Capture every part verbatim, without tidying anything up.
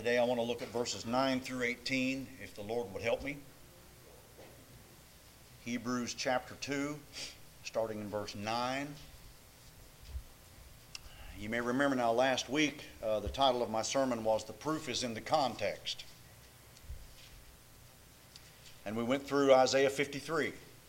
Today I want to look at verses nine through eighteen, if the Lord would help me. Hebrews chapter two, starting in verse nine. You may remember now last week, uh, the title of my sermon was "The Proof is in the Context." And we went through Isaiah fifty-three.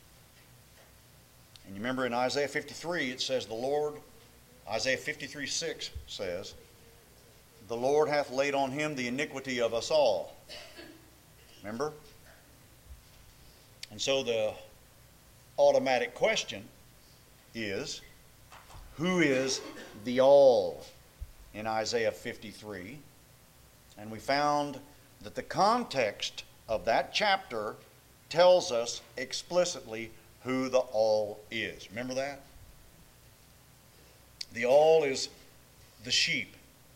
And you remember in Isaiah fifty-three it says the Lord, Isaiah fifty-three six says, "The Lord hath laid on him the iniquity of us all." Remember? And so the automatic question is, who is the all in Isaiah fifty-three? And we found that the context of that chapter tells us explicitly who the all is. Remember that? The all is the sheep.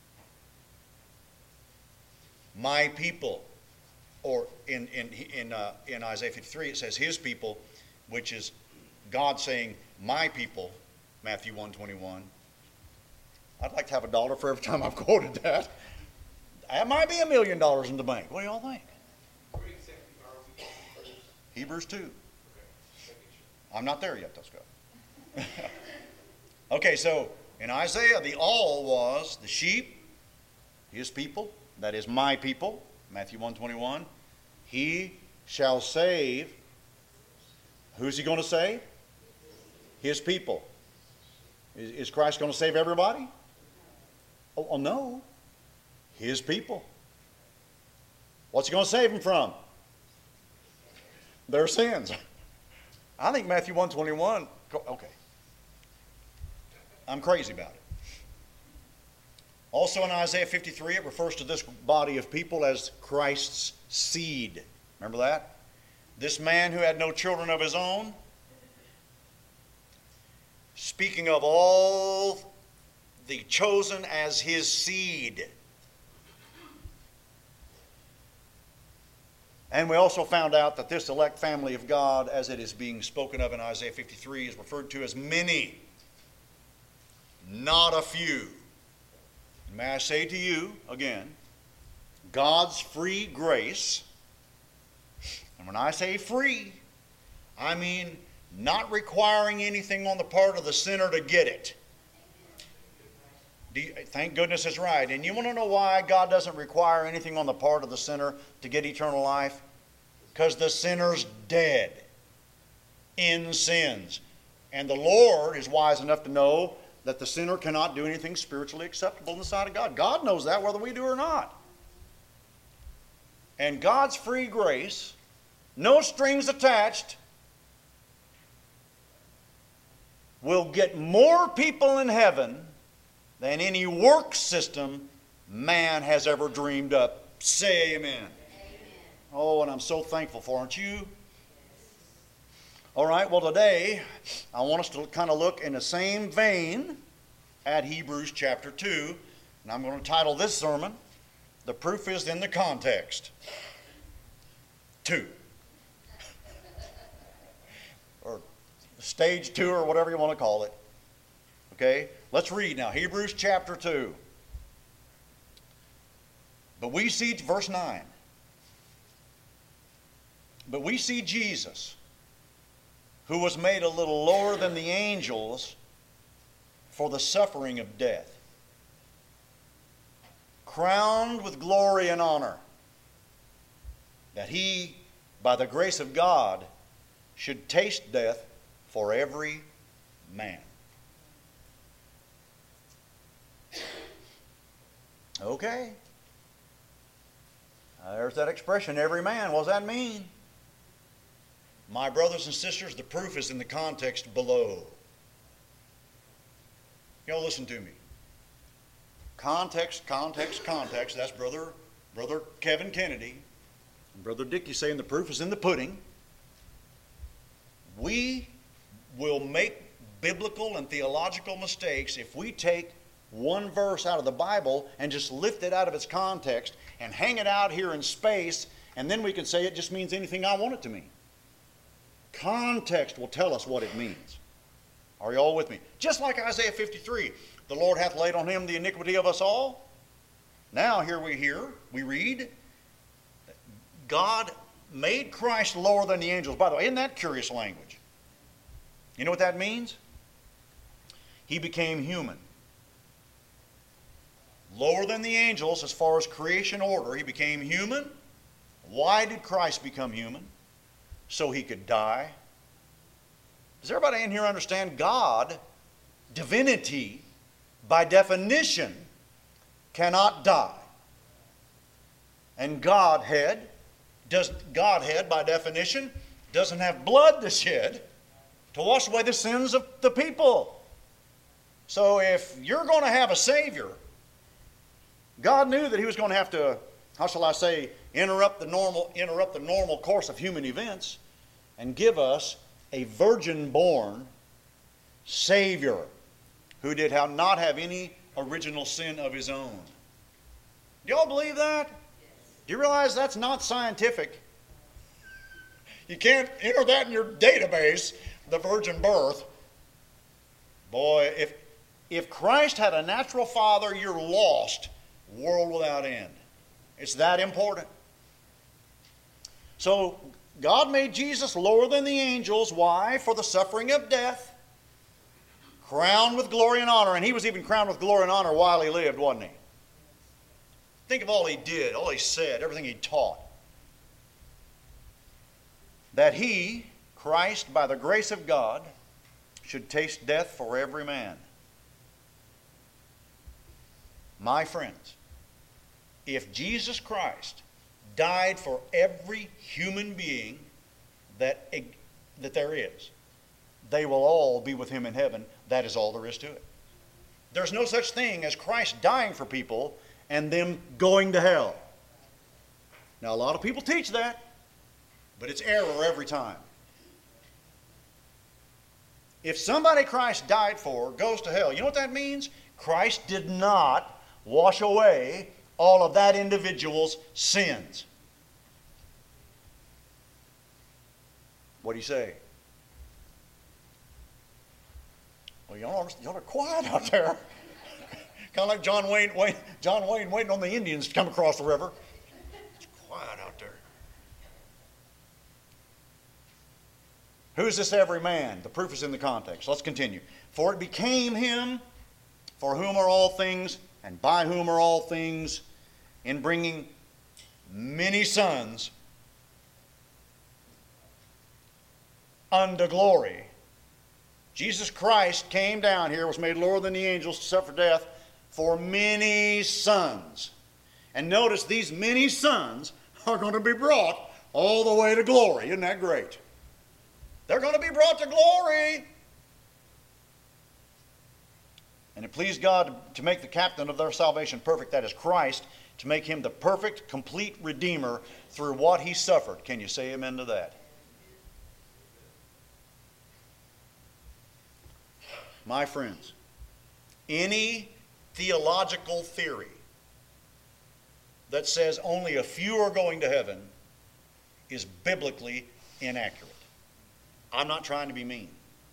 My people, or in in in uh, in Isaiah fifty-three it says his people, which is God saying my people, Matthew one twenty-one. I'd like to have a dollar for every time I've quoted that. That might be a million dollars in the bank. What do y'all think? Hebrews two. I'm not there yet, let's go. Okay, so in Isaiah, the all was the sheep, his people, that is my people, Matthew one twenty-one. He shall save. Who's he going to save? His people. Is, is Christ going to save everybody? Oh, oh, no. His people. What's he going to save them from? Their sins. I think Matthew one twenty-one, okay. I'm crazy about it. Also in Isaiah fifty-three, it refers to this body of people as Christ's seed. Remember that? This man who had no children of his own, speaking of all the chosen as his seed. And we also found out that this elect family of God, as it is being spoken of in Isaiah fifty-three, is referred to as many, not a few. May I say to you, again, God's free grace, and when I say free, I mean not requiring anything on the part of the sinner to get it. Do you, thank goodness it's right. And you want to know why God doesn't require anything on the part of the sinner to get eternal life? Because the sinner's dead in sins. And the Lord is wise enough to know that the sinner cannot do anything spiritually acceptable in the sight of God. God knows that whether we do or not. And God's free grace, no strings attached, will get more people in heaven than any work system man has ever dreamed up. Say amen. Amen. Oh, and I'm so thankful for it, aren't you? All right, well today I want us to kind of look in the same vein at Hebrews chapter two. And I'm going to title this sermon, "The Proof is in the Context." Two. Or stage two, or whatever you want to call it. Okay, let's read now. Hebrews chapter two. But we see, verse nine. But we see Jesus, who was made a little lower than the angels for the suffering of death, crowned with glory and honor, that he, by the grace of God, should taste death for every man. Okay. Uh, there's that expression, every man. What does that mean? My brothers and sisters, the proof is in the context below. Y'all listen to me. Context, context, context. That's Brother, Brother Kevin Kennedy. And Brother Dickey saying the proof is in the pudding. We will make biblical and theological mistakes if we take one verse out of the Bible and just lift it out of its context and hang it out here in space, and then we can say it just means anything I want it to mean. Context will tell us what it means. Are you all with me? Just like Isaiah fifty-three, the Lord hath laid on him the iniquity of us all. Now here we hear, we read, God made Christ lower than the angels. By the way, isn't that curious language? You know what that means? He became human. Lower than the angels as far as creation order. He became human. Why did Christ become human? So he could die. Does everybody in here understand God, divinity, by definition, cannot die? And Godhead, does, Godhead, by definition, doesn't have blood to shed to wash away the sins of the people. So if you're going to have a Savior, God knew that he was going to have to, how shall I say, interrupt the normal, interrupt the normal course of human events and give us a virgin-born Savior who did have not have any original sin of his own. Do y'all believe that? Do you realize that's not scientific? You can't enter that in your database, the virgin birth. Boy, if, if Christ had a natural father, you're lost. World without end. It's that important. So, God made Jesus lower than the angels. Why? For the suffering of death. Crowned with glory and honor. And he was even crowned with glory and honor while he lived, wasn't he? Think of all he did, all he said, everything he taught. That he, Christ, by the grace of God, should taste death for every man. My friends, if Jesus Christ died for every human being that, that there is, they will all be with him in heaven. That is all there is to it. There's no such thing as Christ dying for people and them going to hell. Now, a lot of people teach that, but it's error every time. If somebody Christ died for goes to hell, you know what that means? Christ did not wash away all of that individual's sins. What do you say? Well, y'all are, y'all are quiet out there. Kind of like John Wayne, Wayne, John Wayne waiting on the Indians to come across the river. It's quiet out there. Who is this every man? The proof is in the context. Let's continue. For it became him, for whom are all things, and by whom are all things, in bringing many sons unto glory. Jesus Christ came down here, was made lower than the angels to suffer death for many sons. And notice these many sons are going to be brought all the way to glory. Isn't that great? They're going to be brought to glory. And it pleased God to make the captain of their salvation perfect, that is Christ, to make him the perfect, complete Redeemer through what he suffered. Can you say amen to that? My friends, any theological theory that says only a few are going to heaven is biblically inaccurate. I'm not trying to be mean.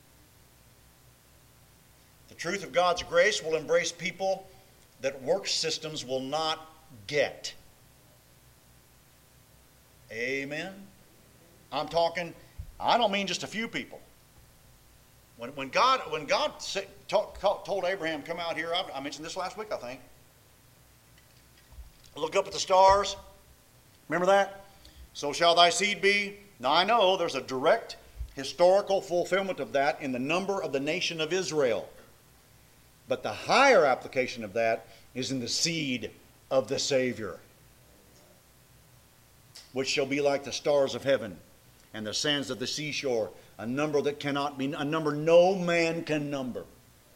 The truth of God's grace will embrace people that work systems will not get. Amen? I'm talking, I don't mean just a few people. When, when God, when God said, talk, told Abraham, come out here, I, I mentioned this last week, I think. Look up at the stars. Remember that? So shall thy seed be. Now I know there's a direct historical fulfillment of that in the number of the nation of Israel. But the higher application of that is in the seed of the Savior, which shall be like the stars of heaven and the sands of the seashore, a number that cannot be, a number no man can number.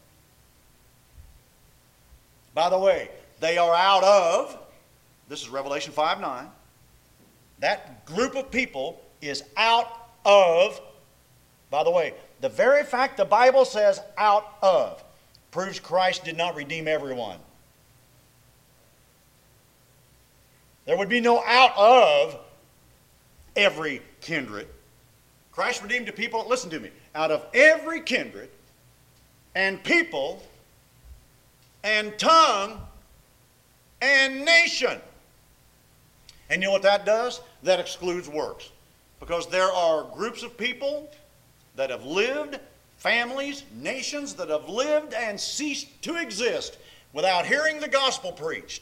By the way, they are out of, this is Revelation five nine, that group of people is out of, by the way, the very fact the Bible says out of proves Christ did not redeem everyone. There would be no out of every kindred. Christ redeemed the people, listen to me, out of every kindred and people and tongue and nation. And you know what that does? That excludes works. Because there are groups of people that have lived, families, nations that have lived and ceased to exist without hearing the gospel preached.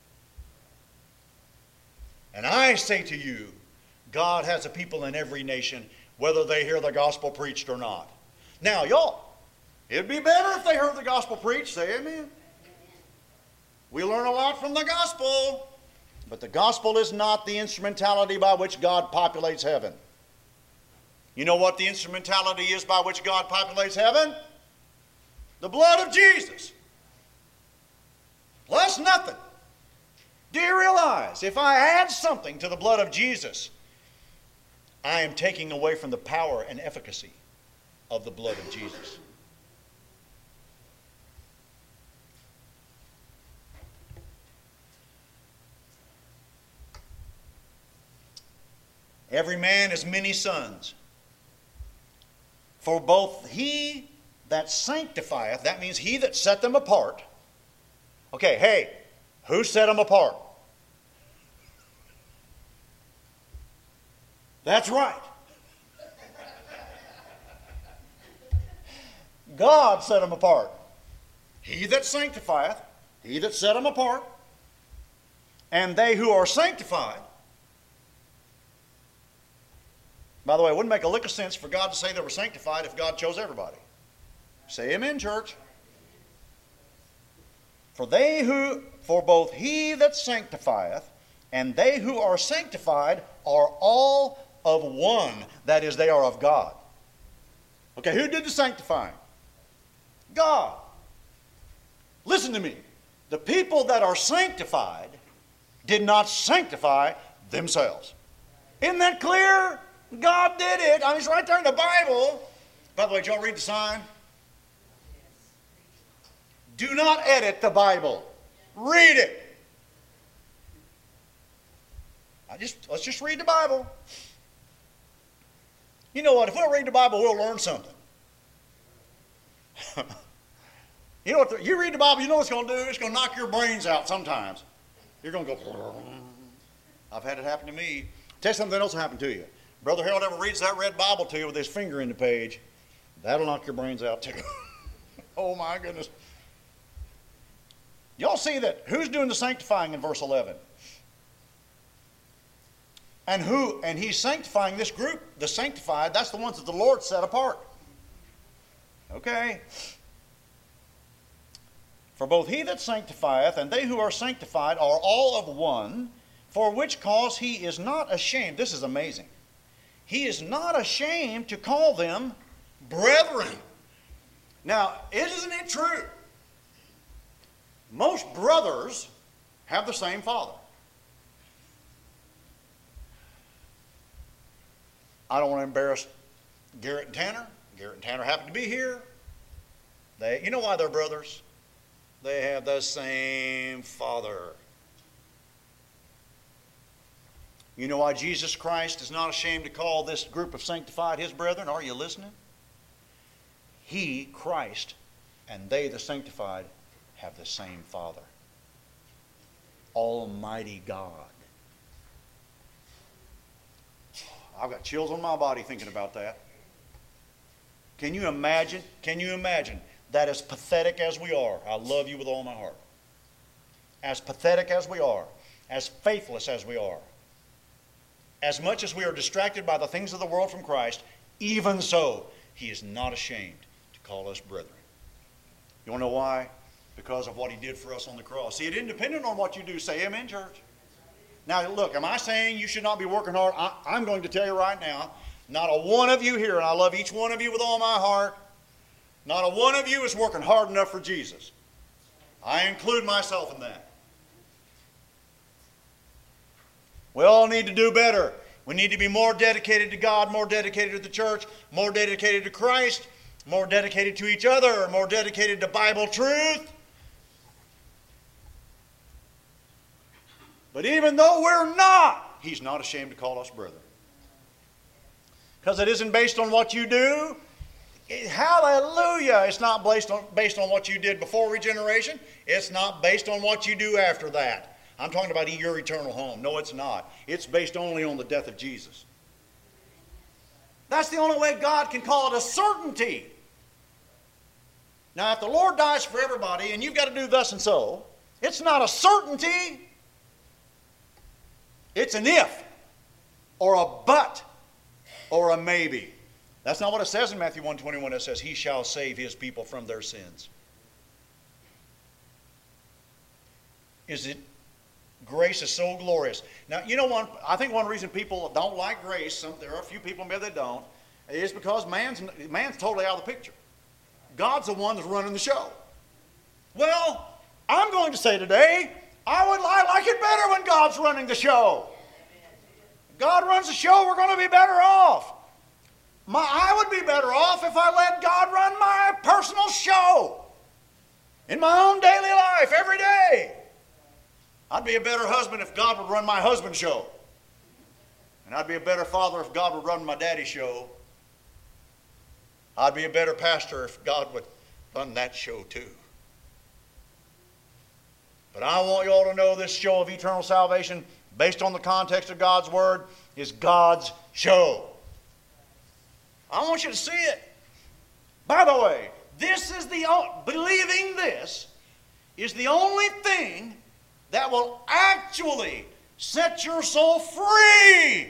And I say to you, God has a people in every nation, whether they hear the gospel preached or not. Now, y'all, it'd be better if they heard the gospel preached. Say amen. Amen. We learn a lot from the gospel, but the gospel is not the instrumentality by which God populates heaven. You know what the instrumentality is by which God populates heaven? The blood of Jesus. Plus nothing. Do you realize if I add something to the blood of Jesus, I am taking away from the power and efficacy of the blood of Jesus? Every man has many sons. For both he that sanctifieth, that means he that set them apart. Okay, hey, who set them apart? That's right. God set them apart. He that sanctifieth, he that set them apart, and they who are sanctified. By the way, it wouldn't make a lick of sense for God to say they were sanctified if God chose everybody. Say amen, church. For they who, for both he that sanctifieth and they who are sanctified are all of one. That is, they are of God. Okay, who did the sanctifying? God. Listen to me. The people that are sanctified did not sanctify themselves. Isn't that clear? God did it. I mean, it's right there in the Bible. By the way, did y'all read the sign? Do not edit the Bible. Read it. I just let's just read the Bible. You know what? If we'll read the Bible, we'll learn something. You know what? The, you read the Bible, you know what it's going to do? It's going to knock your brains out sometimes. You're going to go. I've had it happen to me. Tell you something else will happen to you. Brother Harold ever reads that red Bible to you with his finger in the page, that'll knock your brains out too. Oh my goodness. Y'all see that? Who's doing the sanctifying in verse eleven? And who? And he's sanctifying this group, the sanctified, that's the ones that the Lord set apart. Okay. For both he that sanctifieth and they who are sanctified are all of one, for which cause he is not ashamed. This is amazing. He is not ashamed to call them brethren. Now, isn't it true? Most brothers have the same father. I don't want to embarrass Garrett and Tanner. Garrett and Tanner happen to be here. They, you know why they're brothers? They have the same father. You know why Jesus Christ is not ashamed to call this group of sanctified his brethren? Are you listening? He, Christ, and they, the sanctified, have the same Father. Almighty God. I've got chills on my body thinking about that. Can you imagine? Can you imagine that as pathetic as we are, I love you with all my heart. As pathetic as we are, as faithless as we are, as much as we are distracted by the things of the world from Christ, even so, he is not ashamed to call us brethren. You want to know why? Because of what he did for us on the cross. See, it isn't dependent on what you do. Say amen, church. Now, look, am I saying you should not be working hard? I, I'm going to tell you right now, not a one of you here, and I love each one of you with all my heart, not a one of you is working hard enough for Jesus. I include myself in that. We all need to do better. We need to be more dedicated to God, more dedicated to the church, more dedicated to Christ, more dedicated to each other, more dedicated to Bible truth. But even though we're not, he's not ashamed to call us brethren. Because it isn't based on what you do. It, hallelujah. It's not based on, based on what you did before regeneration. It's not based on what you do after that. I'm talking about your eternal home. No, it's not. It's based only on the death of Jesus. That's the only way God can call it a certainty. Now, if the Lord dies for everybody and you've got to do thus and so, it's not a certainty. It's an if, or a but, or a maybe. That's not what it says in Matthew one twenty-one. It says, He shall save His people from their sins. Is it? Grace is so glorious. Now, you know, one, I think one reason people don't like grace, some, there are a few people maybe that don't, is because man's, man's totally out of the picture. God's the one that's running the show. Well, I'm going to say today, I would I like it better when God's running the show. God runs the show, we're going to be better off. My, I would be better off if I let God run my personal show in my own daily life every day. I'd be a better husband if God would run my husband's show. And I'd be a better father if God would run my daddy's show. I'd be a better pastor if God would run that show too. But I want you all to know this show of eternal salvation, based on the context of God's Word, is God's show. I want you to see it. By the way, this is the believing this is the only thing that will actually set your soul free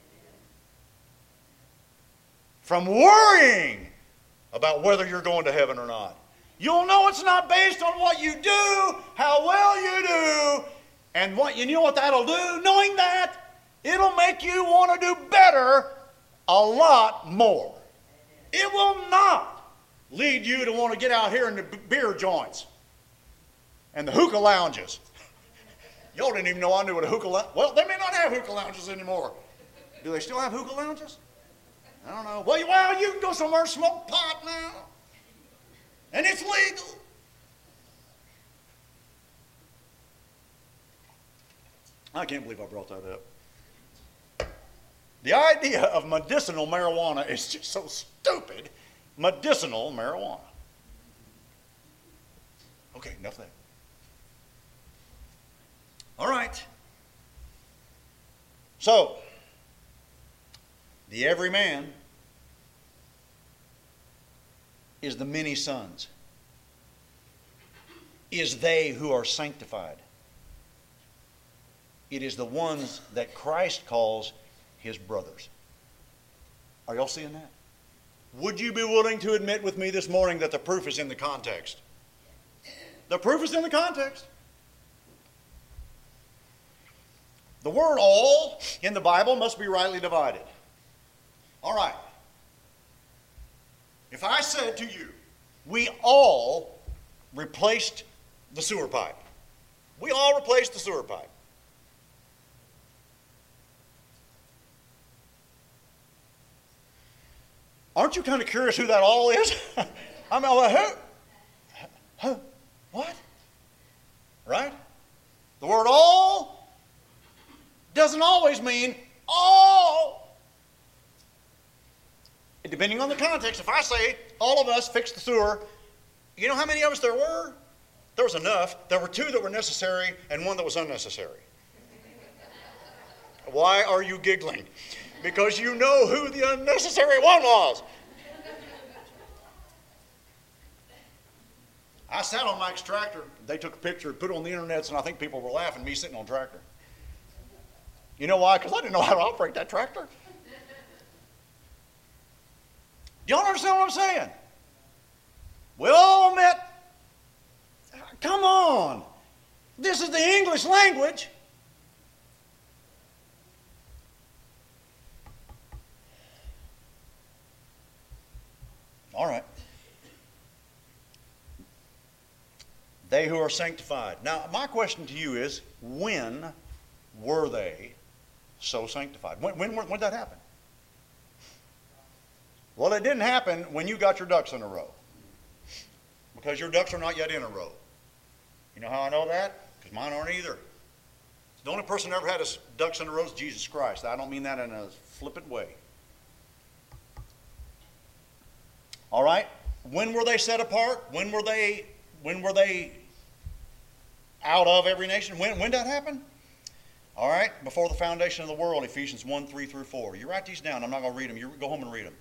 from worrying about whether you're going to heaven or not. You'll know it's not based on what you do, how well you do, and what you know what that'll do. Knowing that, it'll make you want to do better a lot more. It will not lead you to want to get out here in the beer joints and the hookah lounges. Y'all didn't even know I knew what a hookah lounge. Well, they may not have hookah lounges anymore. Do they still have hookah lounges? I don't know. Well, well, you can go somewhere and smoke pot now, and it's legal. I can't believe I brought that up. The idea of medicinal marijuana is just so stupid. Medicinal marijuana. Okay, enough of that. All right. So, the everyman is the many sons, is they who are sanctified. It is the ones that Christ calls His brothers. Are y'all seeing that? Would you be willing to admit with me this morning that the proof is in the context? The proof is in the context. The word all in the Bible must be rightly divided. All right. If I said to you, we all replaced the sewer pipe. We all replaced the sewer pipe. Aren't you kind of curious who that all is? I mean, well, who? Who? What? Right? The word all doesn't always mean all. Depending on the context, if I say all of us fixed the sewer, you know how many of us there were? There was enough. There were two that were necessary and one that was unnecessary. Why are you giggling? Because you know who the unnecessary one was. I sat on Mike's tractor. They took a picture and put it on the internet, and I think people were laughing at me sitting on the tractor. You know why? Because I didn't know how to operate that tractor. Do y'all understand what I'm saying? We all admit, come on. This is the English language. All right. They who are sanctified. Now, my question to you is, when were they so sanctified? When, when, when did that happen? Well, it didn't happen when you got your ducks in a row. Because your ducks are not yet in a row. You know how I know that? Because mine aren't either. The only person who ever had his ducks in a row is Jesus Christ. I don't mean that in a flippant way. All right? When were they set apart? When were they, when were they out of every nation? When, when did that happen? All right? Before the foundation of the world, Ephesians one, three through four. You write these down. I'm not going to read them. You go home and read them.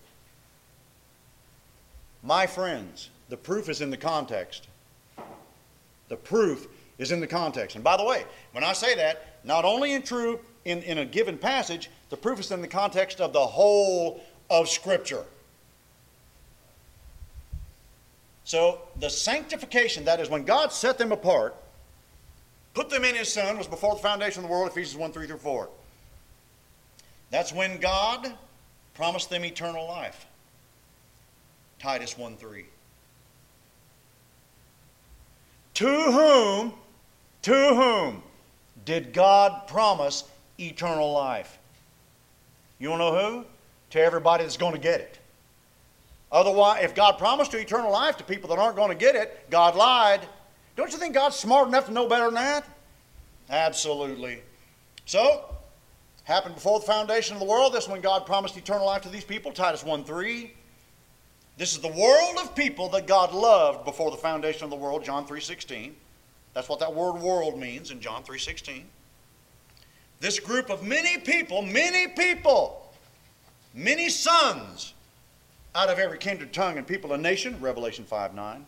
My friends, the proof is in the context. The proof is in the context. And by the way, when I say that, not only in true in, in a given passage, the proof is in the context of the whole of Scripture. So the sanctification, that is when God set them apart, put them in His Son, was before the foundation of the world, Ephesians one, three through four. That's when God promised them eternal life. Titus one, three. To whom, to whom did God promise eternal life? You want to know who? To everybody that's going to get it. Otherwise, if God promised to eternal life to people that aren't going to get it, God lied. Don't you think God's smart enough to know better than that? Absolutely. So, happened before the foundation of the world. This is when God promised eternal life to these people, Titus one, three. This is the world of people that God loved before the foundation of the world, John three sixteen. That's what that word world means in John three sixteen. This group of many people, many people, many sons out of every kindred, tongue, and people and nation, Revelation five nine.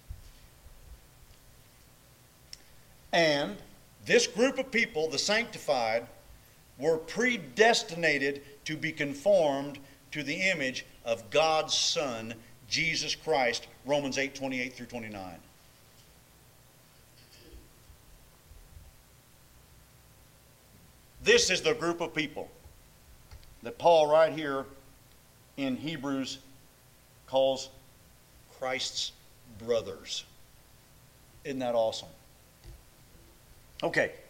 And this group of people, the sanctified, were predestinated to be conformed to the image of God's Son, Jesus Christ, Romans eight, twenty-eight through twenty-nine. This is the group of people that Paul right here in Hebrews calls Christ's brothers. Isn't that awesome? Okay.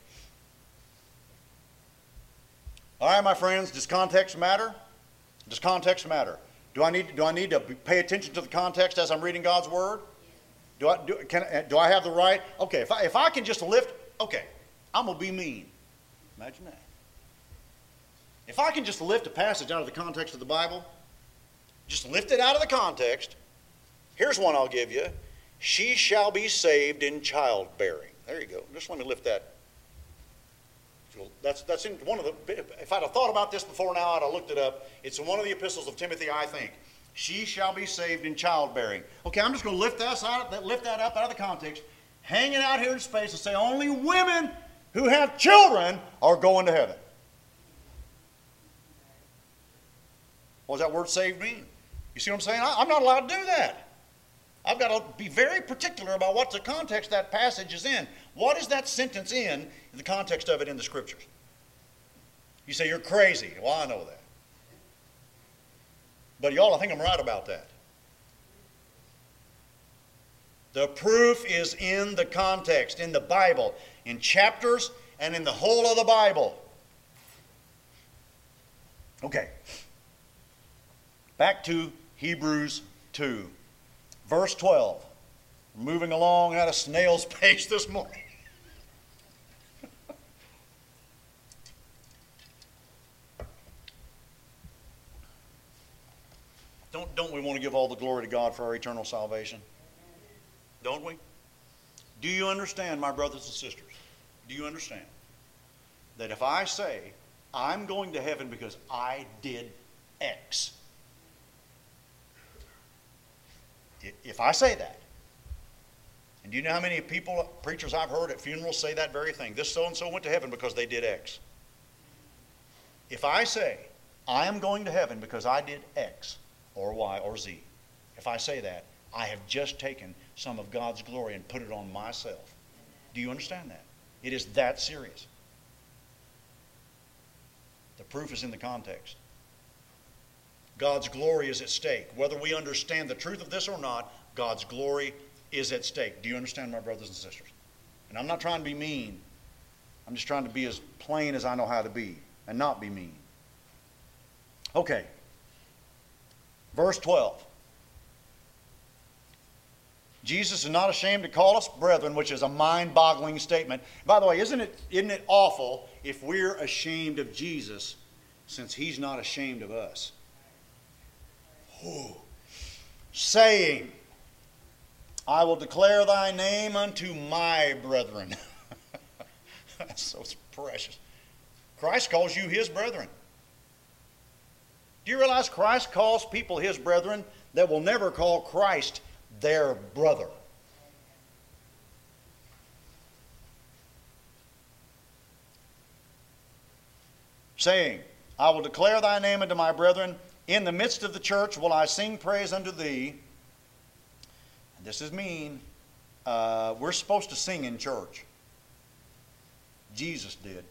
All right, my friends, does context matter? Does context matter? Do I need, do I need to pay attention to the context as I'm reading God's Word? Do I, do, can, do I have the right? Okay, if I, if I can just lift, okay, I'm going to be mean. Imagine that. If I can just lift a passage out of the context of the Bible, just lift it out of the context, here's one I'll give you. She shall be saved in childbearing. There you go. Just let me lift that. That's, that's in one of the, if I'd have thought about this before now, I'd have looked it up. It's in one of the epistles of Timothy, I think. She shall be saved in childbearing. Okay, I'm just going to lift that, out, lift that up out of the context, hang it out here in space and say only women who have children are going to heaven. What does that word saved mean? You see what I'm saying? I, I'm not allowed to do that. I've got to be very particular about what the context that passage is in. What is that sentence in, in the context of it in the Scriptures? You say, you're crazy. Well, I know that. But y'all, I think I'm right about that. The proof is in the context, in the Bible, in chapters and in the whole of the Bible. Okay. Back to Hebrews two. Verse twelve. We're moving along at a snail's pace this morning. don't, don't we want to give all the glory to God for our eternal salvation? Don't we? Do you understand, my brothers and sisters? Do you understand that if I say, I'm going to heaven because I did X, if I say that, and do you know how many people, preachers I've heard at funerals say that very thing? This so-and-so went to heaven because they did X. If I say, I am going to heaven because I did X or Y or Z, if I say that, I have just taken some of God's glory and put it on myself. Do you understand that? It is that serious. The proof is in the context. God's glory is at stake. Whether we understand the truth of this or not, God's glory is at stake. Do you understand, my brothers and sisters? And I'm not trying to be mean. I'm just trying to be as plain as I know how to be and not be mean. Okay. Verse twelve. Jesus is not ashamed to call us brethren, which is a mind-boggling statement. By the way, isn't it, isn't it awful if we're ashamed of Jesus since He's not ashamed of us? Ooh. saying, I will declare thy name unto my brethren. That's so precious. Christ calls you his brethren. Do you realize Christ calls people his brethren that will never call Christ their brother? Saying, I will declare thy name unto my brethren. In the midst of the church will I sing praise unto thee. And this is mean. Uh, we're supposed to sing in church. Jesus did.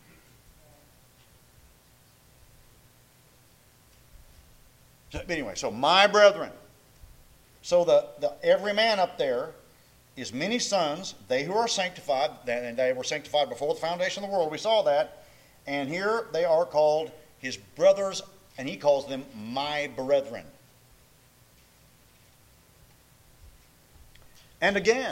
So, anyway, so my brethren. So the, the every man up there is many sons, they who are sanctified, and they were sanctified before the foundation of the world. We saw that. And here they are called his brothers, and he calls them my brethren. And again,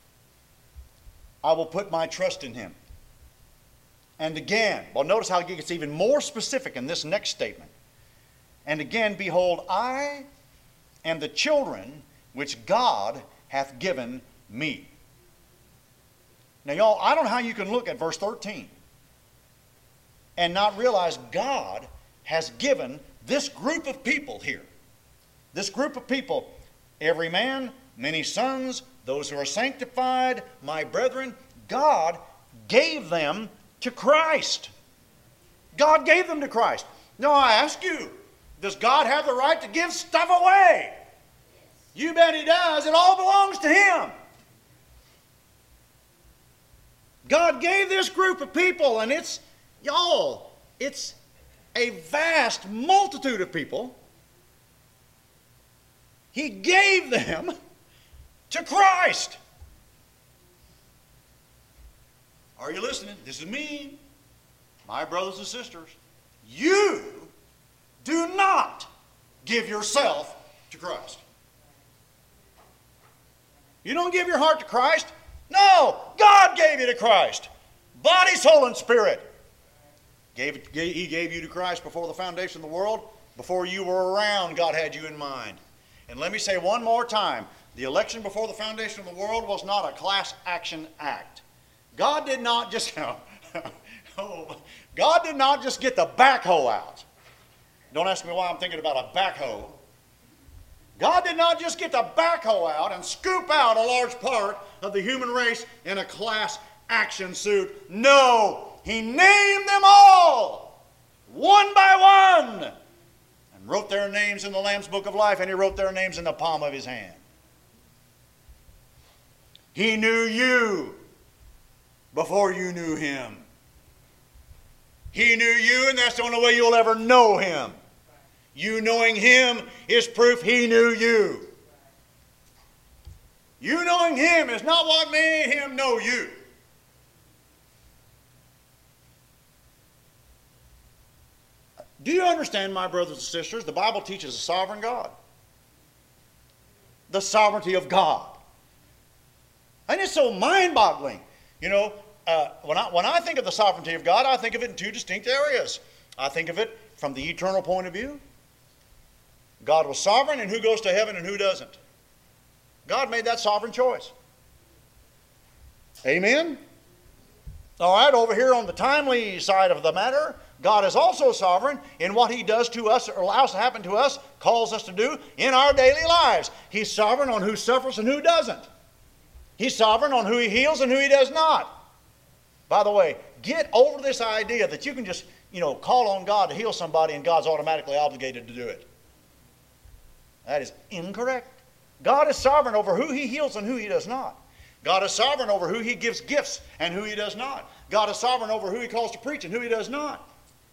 I will put my trust in him. And again, well, notice how it gets even more specific in this next statement. And again, behold, I am the children which God hath given me. Now, y'all, I don't know how you can look at verse thirteen and not realize God has given this group of people here. This group of people, every man, many sons, those who are sanctified, my brethren, God gave them to Christ. God gave them to Christ. Now I ask you, does God have the right to give stuff away? You bet he does. It all belongs to him. God gave this group of people, and it's, y'all, it's a vast multitude of people. He gave them to Christ. Are you listening? This is me, my brothers and sisters. You do not give yourself to Christ. You don't give your heart to Christ? No, God gave you to Christ. Body, soul, and spirit. Gave it, he gave you to Christ before the foundation of the world. Before you were around, God had you in mind. And let me say one more time, the election before the foundation of the world was not a class action act. God did not just, oh, God did not just get the backhoe out. Don't ask me why I'm thinking about a backhoe. God did not just get the backhoe out and scoop out a large part of the human race in a class action suit. No, he named them all, one by one, and wrote their names in the Lamb's Book of Life, and he wrote their names in the palm of his hand. He knew you before you knew him. He knew you, and that's the only way you'll ever know him. You knowing him is proof he knew you. You knowing him is not what made him know you. Do you understand, my brothers and sisters? The Bible teaches a sovereign God. The sovereignty of God. And it's so mind-boggling. You know, uh, when, I, when I think of the sovereignty of God, I think of it in two distinct areas. I think of it from the eternal point of view. God was sovereign, and who goes to heaven and who doesn't? God made that sovereign choice. Amen? All right, over here on the timely side of the matter, God is also sovereign in what he does to us or allows to happen to us, calls us to do in our daily lives. He's sovereign on who suffers and who doesn't. He's sovereign on who he heals and who he does not. By the way, get over this idea that you can just, you know, call on God to heal somebody and God's automatically obligated to do it. That is incorrect. God is sovereign over who he heals and who he does not. God is sovereign over who he gives gifts and who he does not. God is sovereign over who he calls to preach and who he does not.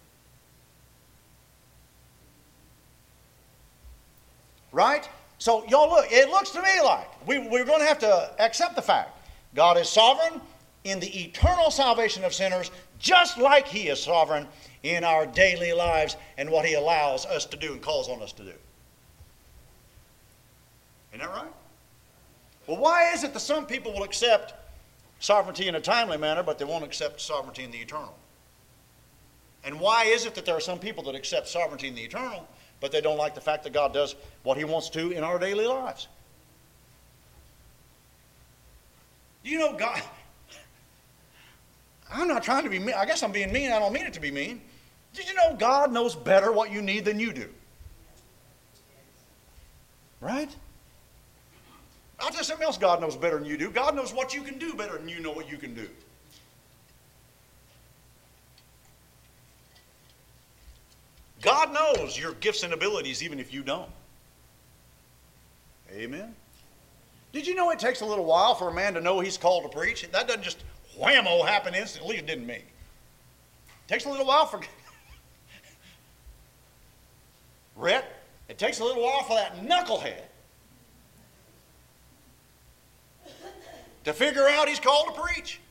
Right? So, y'all look, it looks to me like we, we're going to have to accept the fact God is sovereign in the eternal salvation of sinners, just like he is sovereign in our daily lives and what he allows us to do and calls on us to do. Isn't that right? Well, why is it that some people will accept sovereignty in a timely manner, but they won't accept sovereignty in the eternal? And why is it that there are some people that accept sovereignty in the eternal, but they don't like the fact that God does what He wants to in our daily lives. You know, God, I'm not trying to be mean. I guess I'm being mean. I don't mean it to be mean. Did you know God knows better what you need than you do? Right? I'll tell you something else God knows better than you do. God knows what you can do better than you know what you can do. God knows your gifts and abilities even if you don't. Amen? Did you know it takes a little while for a man to know he's called to preach? That doesn't just whammo happen instantly. It didn't me. It takes a little while for... Rhett, it takes a little while for that knucklehead to figure out he's called to preach.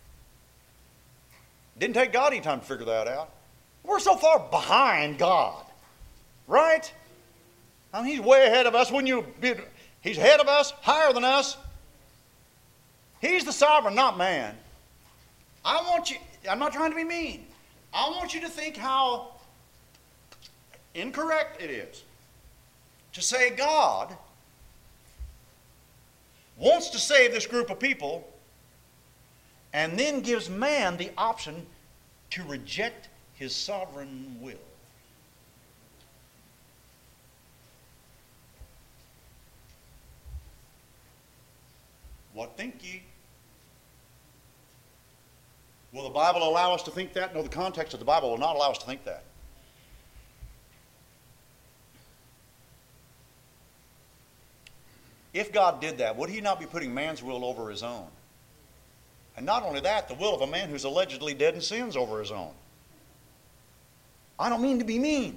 Didn't take God any time to figure that out. We're so far behind God, right? I mean, He's way ahead of us. Wouldn't you be, He's ahead of us, higher than us. He's the sovereign, not man. I want you, I'm not trying to be mean. I want you to think how incorrect it is to say God wants to save this group of people and then gives man the option to reject His sovereign will. What think ye? Will the Bible allow us to think that? No, the context of the Bible will not allow us to think that. If God did that, would He not be putting man's will over His own? And not only that, the will of a man who's allegedly dead in sins over his own. I don't mean to be mean.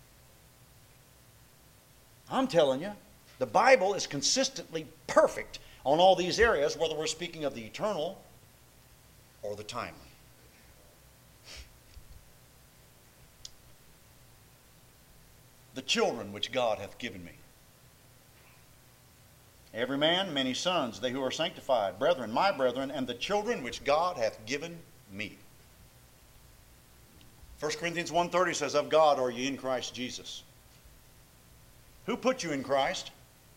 I'm telling you, the Bible is consistently perfect on all these areas, whether we're speaking of the eternal or the timely. The children which God hath given me. Every man many sons, they who are sanctified, brethren, my brethren, and the children which God hath given me. First Corinthians one thirty says, of God are ye in Christ Jesus. Who put you in Christ?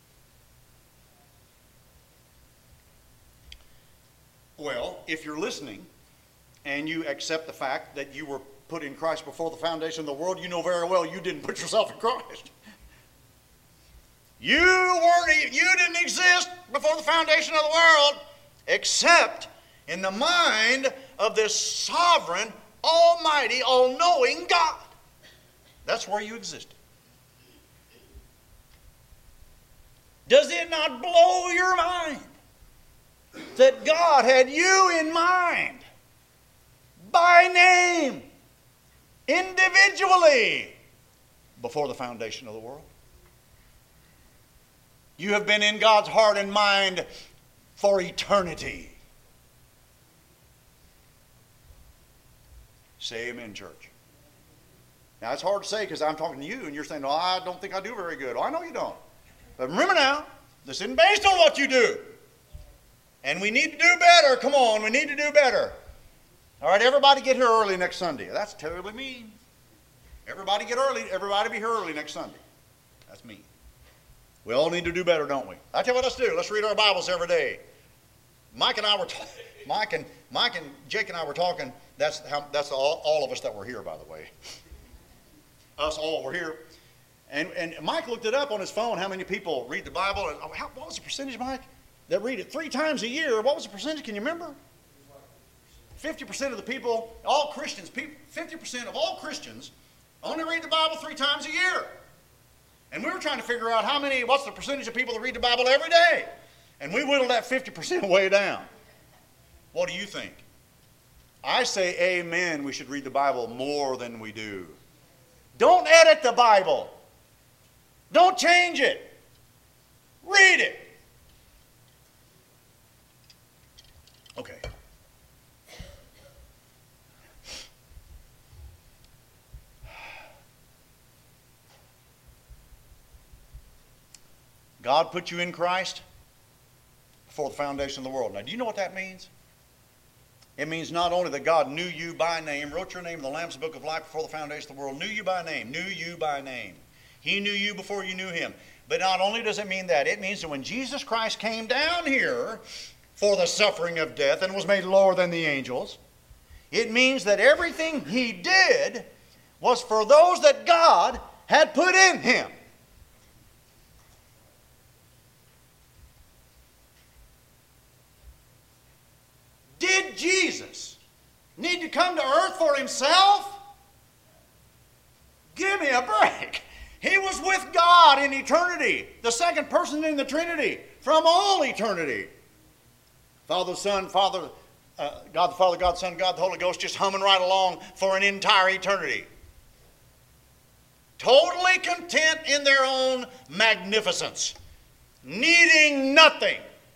Well, if you're listening and you accept the fact that you were put in Christ before the foundation of the world, you know very well you didn't put yourself in Christ. You weren't, you didn't exist before the foundation of the world except in the mind of this sovereign, almighty, all-knowing God. That's where you existed. Does it not blow your mind that God had you in mind by name, individually, before the foundation of the world? You have been in God's heart and mind for eternity. Say amen, church. Now, it's hard to say because I'm talking to you and you're saying, no, I don't think I do very good. Oh, I know you don't. But remember now, this isn't based on what you do. And we need to do better. Come on, we need to do better. All right, everybody get here early next Sunday. That's terribly mean. Everybody get early. Everybody be here early next Sunday. That's mean. We all need to do better, don't we? I tell you what, let's do. Let's read our Bibles every day. Mike and I were talking. Mike and Mike and Jake and I were talking. That's how. That's all, all of us that were here, by the way. Us all were here. And and Mike looked it up on his phone. How many people read the Bible? And how, what was the percentage, Mike? That read it three times a year. What was the percentage? Can you remember? Fifty percent of the people, all Christians, fifty percent of all Christians, only read the Bible three times a year. And we were trying to figure out how many, what's the percentage of people that read the Bible every day? And we whittled that fifty percent way down. What do you think? I say amen, we should read the Bible more than we do. Don't edit the Bible. Don't change it. Read it. Okay. God put you in Christ before the foundation of the world. Now, do you know what that means? It means not only that God knew you by name, wrote your name in the Lamb's Book of Life before the foundation of the world, knew you by name, knew you by name. He knew you before you knew him. But not only does it mean that, it means that when Jesus Christ came down here for the suffering of death and was made lower than the angels, it means that everything he did was for those that God had put in him. Did Jesus need to come to earth for himself? Give me a break. He was with God in eternity, the second person in the Trinity, from all eternity. Father, Son, Father, uh, God the Father, God the Son, God the Holy Ghost, just humming right along for an entire eternity. Totally content in their own magnificence, needing nothing.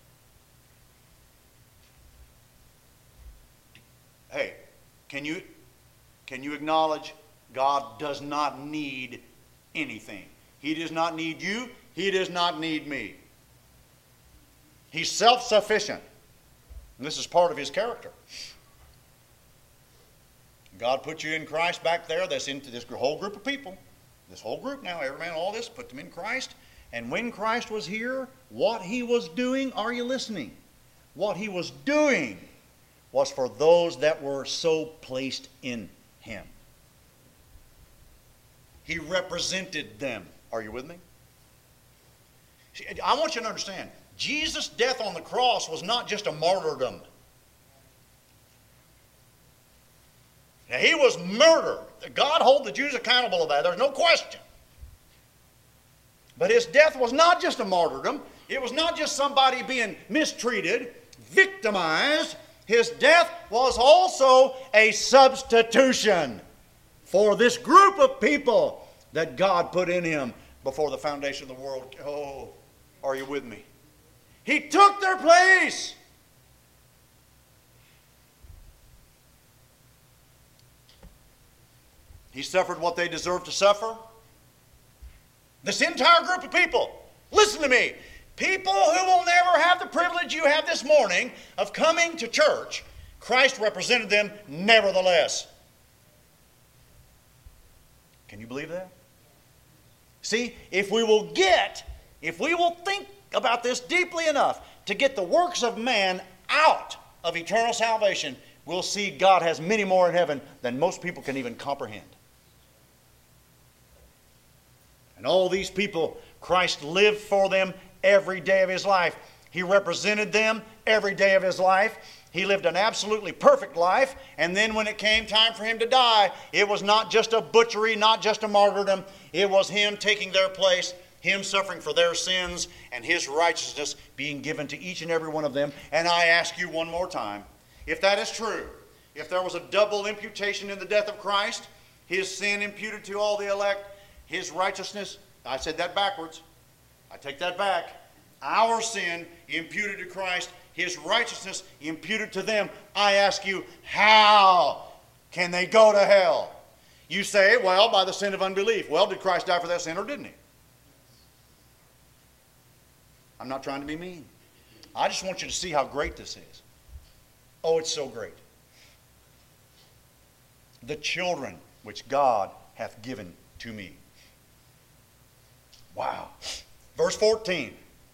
Hey, can you, can you acknowledge God does not need anything? He does not need you. He does not need me. He's self-sufficient. And this is part of his character. God put you in Christ back there. That's into this whole group of people. This whole group now, every man, all this, put them in Christ. And when Christ was here, what he was doing, are you listening? What he was doing was for those that were so placed in him. He represented them. Are you with me? I want you to understand, Jesus' death on the cross was not just a martyrdom. Now, he was murdered. God hold the Jews accountable of that. There's no question. But his death was not just a martyrdom. It was not just somebody being mistreated, victimized. His death was also a substitution for this group of people that God put in him before the foundation of the world. Oh, are you with me? He took their place. He suffered what they deserved to suffer. This entire group of people, listen to me, people who will never have the privilege you have this morning of coming to church, Christ represented them nevertheless. Can you believe that? See, if we will get, if we will think about this deeply enough to get the works of man out of eternal salvation, we'll see God has many more in heaven than most people can even comprehend. And all these people, Christ lived for them every day of his life. He represented them every day of his life. He lived an absolutely perfect life. And then when it came time for him to die, it was not just a butchery, not just a martyrdom. It was him taking their place, him suffering for their sins, and his righteousness being given to each and every one of them. And I ask you one more time, if that is true, if there was a double imputation in the death of Christ, his sin imputed to all the elect, his righteousness, I said that backwards. I take that back. Our sin imputed to Christ, his righteousness imputed to them. I ask you, how can they go to hell? You say, well, by the sin of unbelief. Well, did Christ die for that sin or didn't he? I'm not trying to be mean. I just want you to see how great this is. Oh, it's so great. The children which God hath given to me. Wow. Verse fourteen.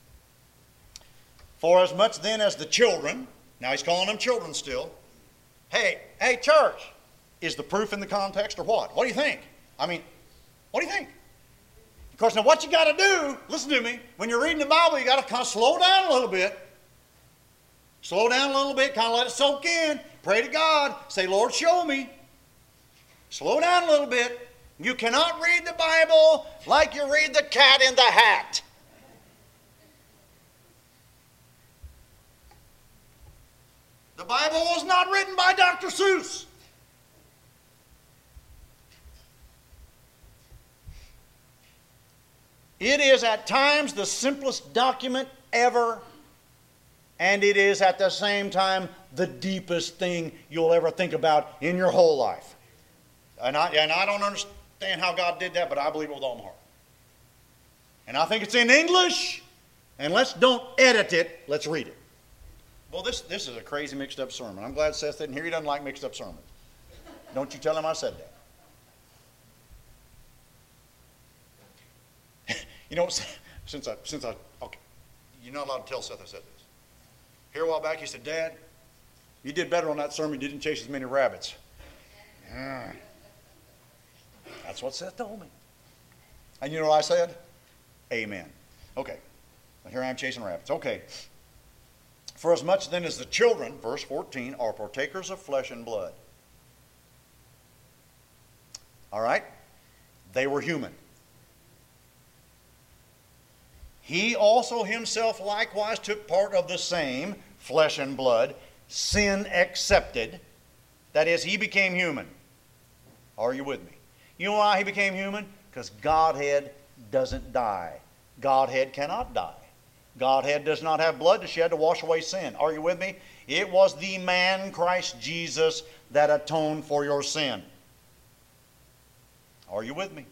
For as much then as the children, now he's calling them children still. Hey, hey, church, is the proof in the context or what? What do you think? I mean, what do you think? Of course, now what you got to do, listen to me, when you're reading the Bible, you got to kind of slow down a little bit. Slow down a little bit, kind of let it soak in. Pray to God. Say, Lord, show me. Slow down a little bit. You cannot read the Bible like you read the Cat in the Hat. The Bible was not written by Doctor Seuss. It is at times the simplest document ever, and it is at the same time the deepest thing you'll ever think about in your whole life. And I, and I don't understand how God did that, but I believe it with all my heart. And I think it's in English, and let's don't edit it, let's read it. Well, this, this is a crazy mixed up sermon. I'm glad Seth didn't hear. He doesn't like mixed up sermons. Don't you tell him I said that. You know, since I, since I, okay, you're not allowed to tell Seth I said this. Here a while back, he said, Dad, you did better on that sermon. You didn't chase as many rabbits. Yeah. That's what Seth told me. And you know what I said? Amen. Okay. Well, here I am chasing rabbits. Okay. For as much then as the children, verse fourteen, are partakers of flesh and blood. All right? They were human. He also himself likewise took part of the same, flesh and blood, sin accepted. That is, he became human. Are you with me? You know why he became human? Because Godhead doesn't die. Godhead cannot die. Godhead does not have blood to shed to wash away sin. Are you with me? It was the man Christ Jesus that atoned for your sin. Are you with me?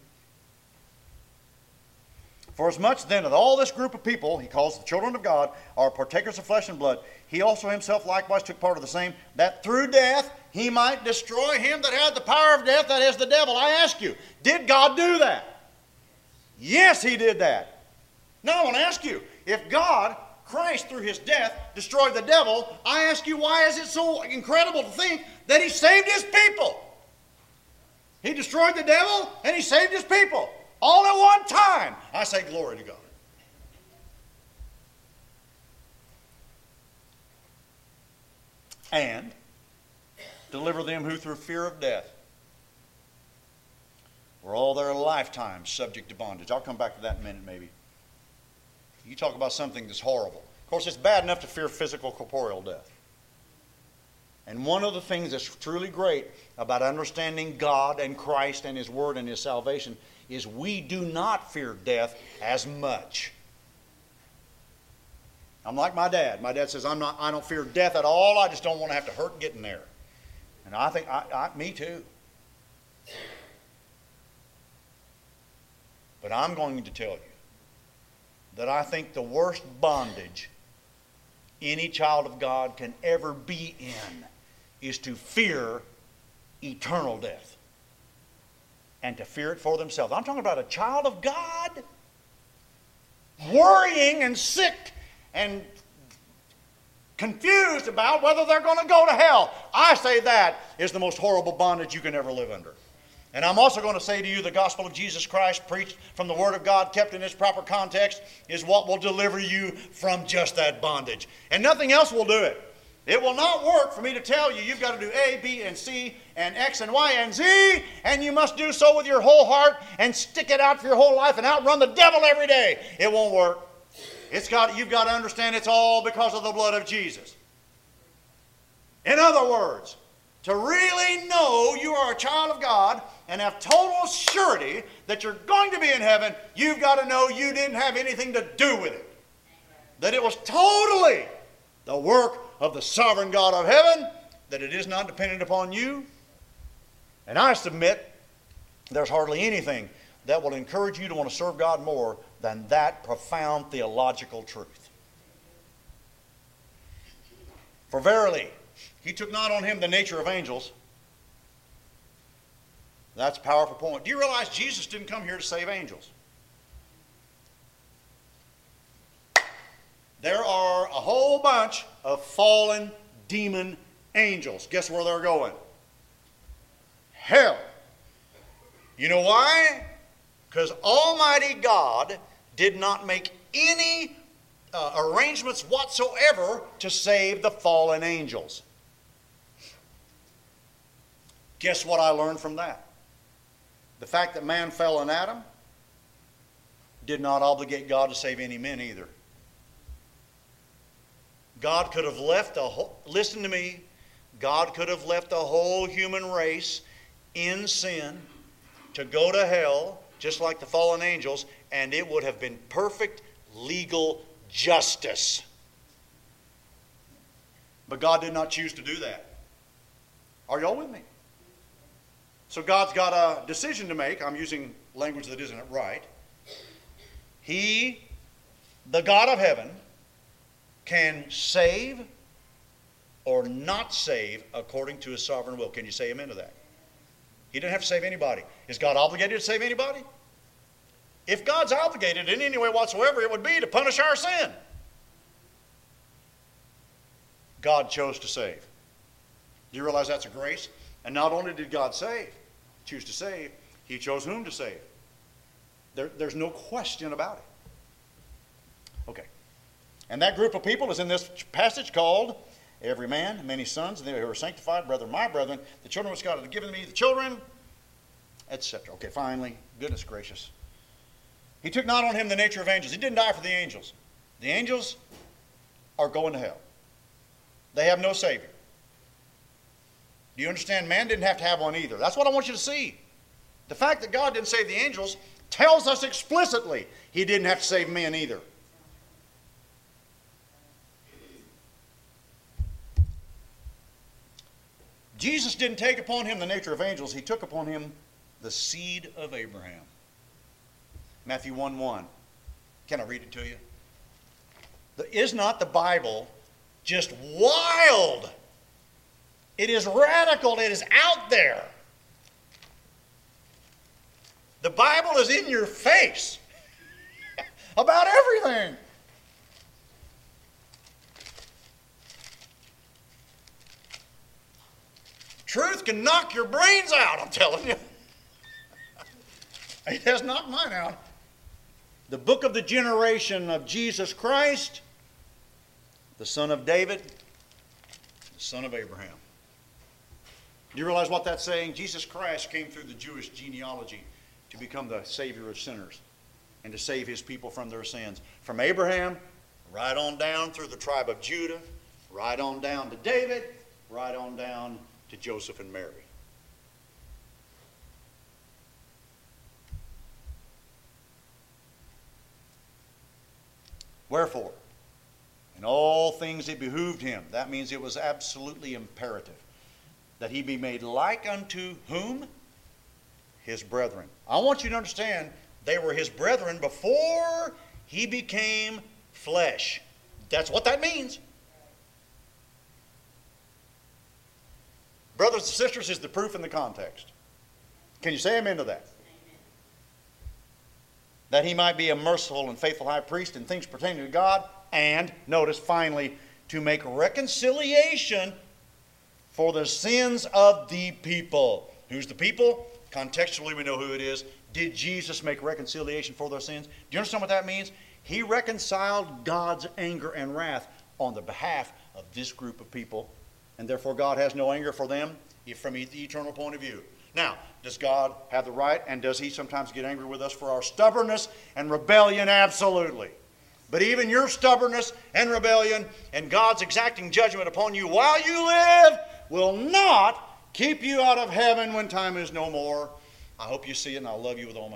For as much then of all this group of people, he calls the children of God, are partakers of flesh and blood, he also himself likewise took part of the same, that through death he might destroy him that had the power of death, that is the devil. I ask you, did God do that? Yes, he did that. Now I want to ask you, if God, Christ, through his death, destroyed the devil, I ask you, why is it so incredible to think that he saved his people? He destroyed the devil and he saved his people. All at one time. I say glory to God. And deliver them who through fear of death were all their lifetime subject to bondage. I'll come back to that in a minute maybe. You talk about something that's horrible. Of course, it's bad enough to fear physical corporeal death. And one of the things that's truly great about understanding God and Christ and his word and his salvation is we do not fear death as much. I'm like my dad. My dad says, I'm not, I don't fear death at all. I just don't want to have to hurt getting there. And I think, I, I, me too. But I'm going to tell you that I think the worst bondage any child of God can ever be in is to fear eternal death. And to fear it for themselves. I'm talking about a child of God worrying and sick and confused about whether they're going to go to hell. I say that is the most horrible bondage you can ever live under. And I'm also going to say to you, the gospel of Jesus Christ, preached from the Word of God, kept in its proper context, is what will deliver you from just that bondage. And nothing else will do it. It will not work for me to tell you you've got to do A, B, and C, and X, and Y, and Z, and you must do so with your whole heart and stick it out for your whole life and outrun the devil every day. It won't work. It's got, you've got to understand it's all because of the blood of Jesus. In other words, to really know you are a child of God and have total surety that you're going to be in heaven, you've got to know you didn't have anything to do with it. That it was totally the work of the sovereign God of heaven, that it is not dependent upon you. And I submit there's hardly anything that will encourage you to want to serve God more than that profound theological truth. For verily, he took not on him the nature of angels. That's a powerful point. Do you realize Jesus didn't come here to save angels? There are a whole bunch of fallen demon angels. Guess where they're going? Hell. You know why? Because Almighty God did not make any uh, arrangements whatsoever to save the fallen angels. Guess what I learned from that? The fact that man fell in Adam did not obligate God to save any men either. God could have left a whole, listen to me, God could have left the whole human race in sin to go to hell, just like the fallen angels, and it would have been perfect legal justice. But God did not choose to do that. Are y'all with me? So God's got a decision to make. I'm using language that isn't right. He, the God of heaven, can save or not save according to his sovereign will. Can you say amen to that? He didn't have to save anybody. Is God obligated to save anybody? If God's obligated in any way whatsoever, it would be to punish our sin. God chose to save. Do you realize that's a grace? And not only did God save, choose to save, He chose whom to save. There, there's no question about it. Okay. And that group of people is in this passage called every man, many sons, and they who are sanctified, brethren, my brethren, the children which God hath given me, the children, et cetera. Okay, finally, goodness gracious. He took not on him the nature of angels. He didn't die for the angels. The angels are going to hell. They have no Savior. Do you understand? Man didn't have to have one either. That's what I want you to see. The fact that God didn't save the angels tells us explicitly He didn't have to save men either. Jesus didn't take upon Him the nature of angels. He took upon Him the seed of Abraham. Matthew one one. Can I read it to you? The, is not the Bible just wild? It is radical. It is out there. The Bible is in your face about everything. Truth can knock your brains out, I'm telling you. It has knocked mine out. The book of the generation of Jesus Christ, the son of David, the son of Abraham. Do you realize what that's saying? Jesus Christ came through the Jewish genealogy to become the Savior of sinners and to save His people from their sins. From Abraham, right on down through the tribe of Judah, right on down to David, right on down to Joseph and Mary. Wherefore, in all things it behooved Him. That means it was absolutely imperative that He be made like unto whom? His brethren. I want you to understand they were His brethren before He became flesh. That's what that means. Brothers and sisters is the proof in the context. Can you say amen to that? Amen. That He might be a merciful and faithful high priest in things pertaining to God, and, notice finally, to make reconciliation for the sins of the people. Who's the people? Contextually, we know who it is. Did Jesus make reconciliation for their sins? Do you understand what that means? He reconciled God's anger and wrath on the behalf of this group of people, and therefore God has no anger for them from the eternal point of view. Now, does God have the right, and does He sometimes get angry with us for our stubbornness and rebellion? Absolutely. But even your stubbornness and rebellion and God's exacting judgment upon you while you live will not keep you out of heaven when time is no more. I hope you see it, and I love you with all my